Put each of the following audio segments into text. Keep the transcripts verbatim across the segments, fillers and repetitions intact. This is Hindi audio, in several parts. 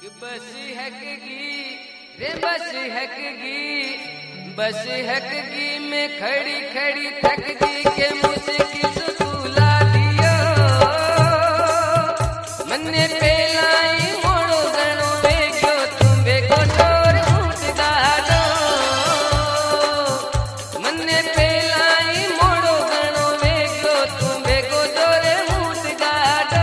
बस हकगी रे बस हकगी बस हकगी में खड़ी खड़ी थकगी के मुझे सुला दियो मन्ने पेलाई मोड़ो गणो वेगो तुम्बे को डोर ऊट दादो मन्ने पेलाई मोड़ो गणो वेगो तुम्बे को डोर ऊट दादो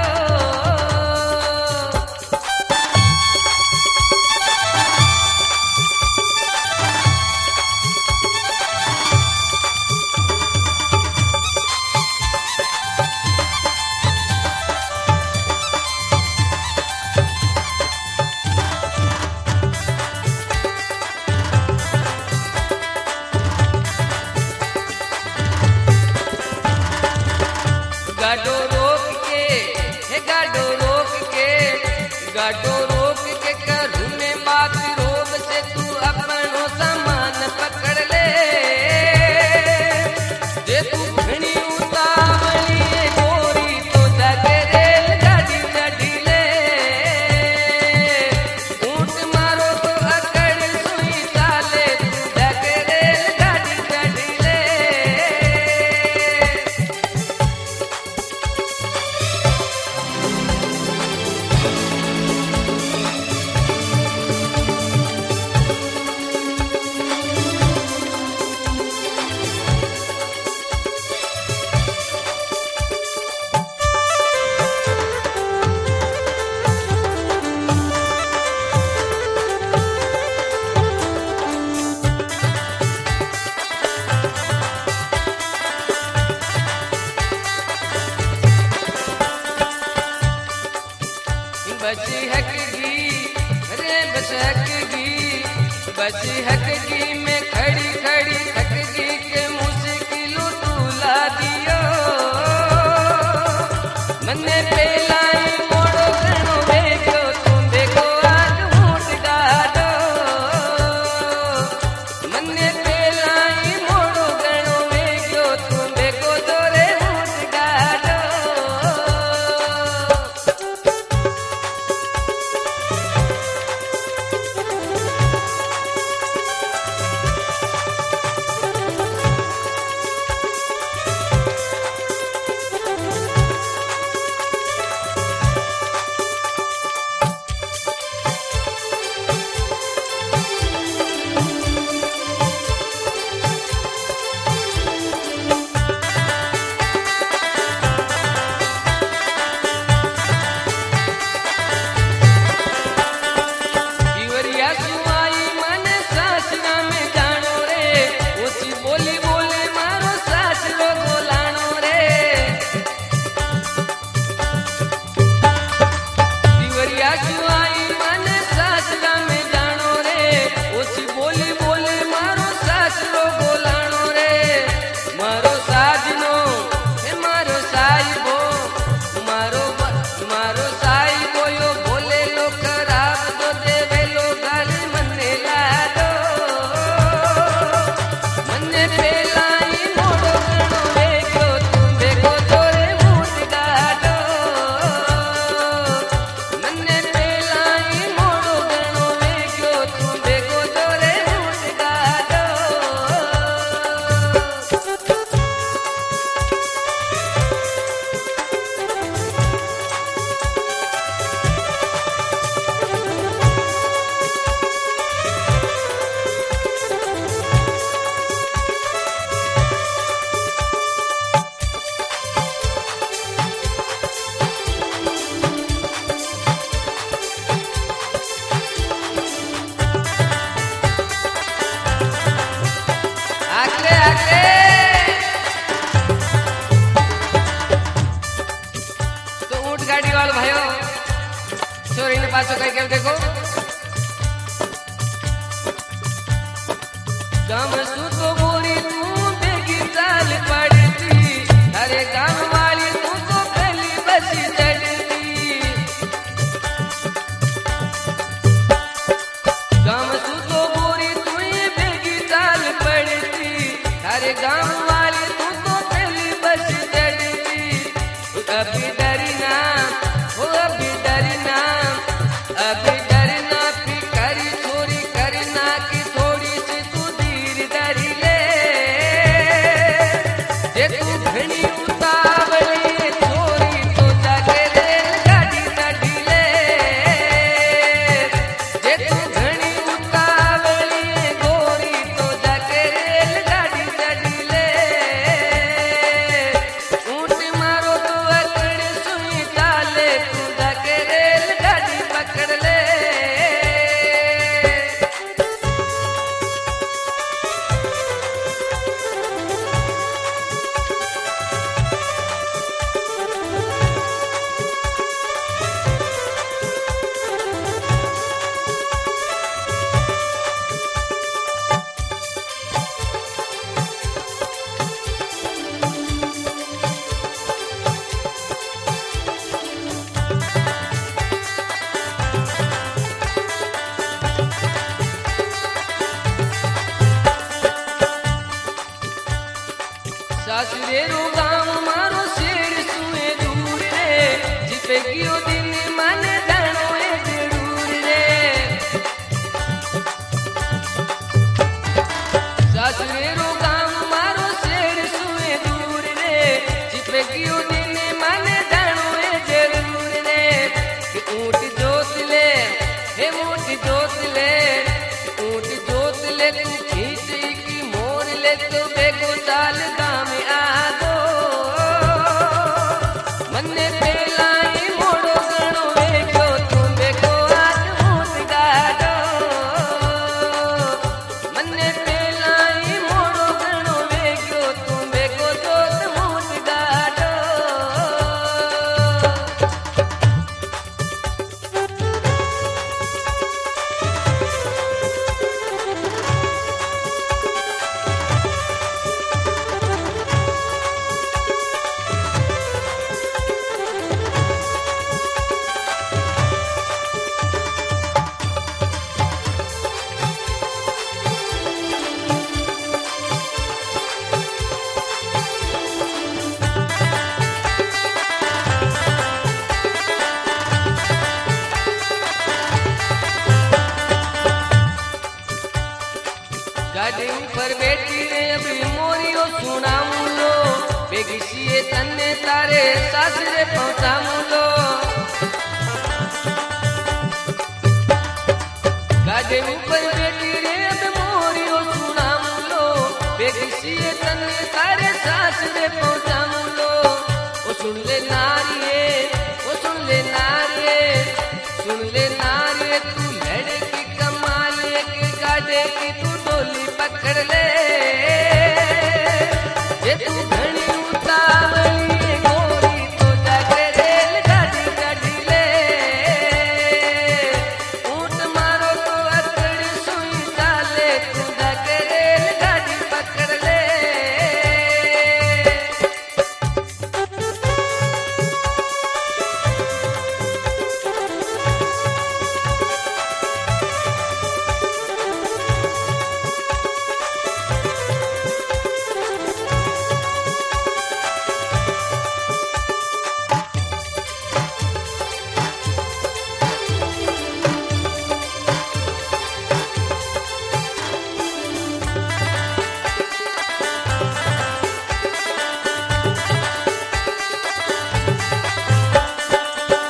गाडो रोक के हे गाडो रोक के गाडो रोक के करू में बात रोब से तू अपनो सामान पकड़ ले जे तू घणी उतावली है गोरी तो जाके रेल गाड़ी चढ़ी ले ऊंट मारो तो अकड़ सुई चाले तू जाके रेल गाड़ी चढ़ी ले बस हकगी रे बस हकगी बस हकगी में खड़ी खड़ी थकगी के मुश्किल तुला दियो मन्ने पेलाई मोड़ो गणो वेगो तुम्बे को आज ऊट डाडो मन्ने पेलाई मोड़ो गणो वेगो तुम्बे को दोरे ऊट डाडो गाड़ी वाले भाइयों चोरी ने पासो कहीं क्या देखो गाँव सुतो गोरी तू बेगी चाल पड़ती अरे गाँव वाली तू तो पहली बसी चढ़ती गाँव सुतो गोरी तू बेगी चाल पड़ती अरे गाँव वाली तू तो पहली बसी चढ़ती अभी डरी ना अभी डरी चिपकियो दिन मन जानो ए जरूर रे सासरे रो गाम मारो शेर सुए दूर रे चिपकियो दिन मन जानो ए जरूर रे कि ऊंट जोत ले हे ऊंट जोत ले ऊंट जोत ले तू खींच की मोर ले तो बेगो चाल दाम आ दो मन्ने पेलाई मोड़ो गणो वेगो तू बेगो आज ऊंट गाडो मन्ने पेलाई मोड़ो गणो वेगो तू बेगो जोत ऊंट गाडो गाड़ी ऊपर बैठी रे अभी मोरियो सुनाऊं लो बेगिसिए तन्ने तारे सासरे पहुंचाऊं लो गाड़ी ऊपर बैठी रे अभी मोरियो सुनाऊं लो बेगिसिए तन्ने तारे सासरे पहुंचाऊं लो ओ सुन ले नारिये ओ सुन ले नारिये सुन ले नारिये तू लड़की कमाल के गाड़े की तू डोली पकड़ ले ये तू घनी उतावली गोरी तो जाके रेल गाड़ी गाड़ी ले ऊंट मारो तो अकड़ सुई चाले तू जाके रेल गाड़ी पकड़ ले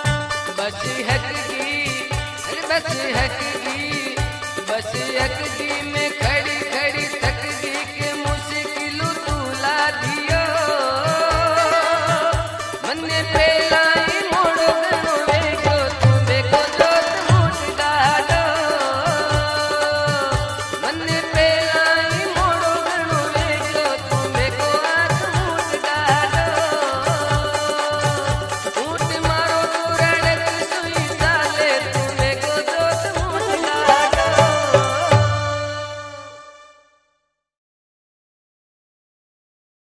बस हक की अरे बस हक की बस हक की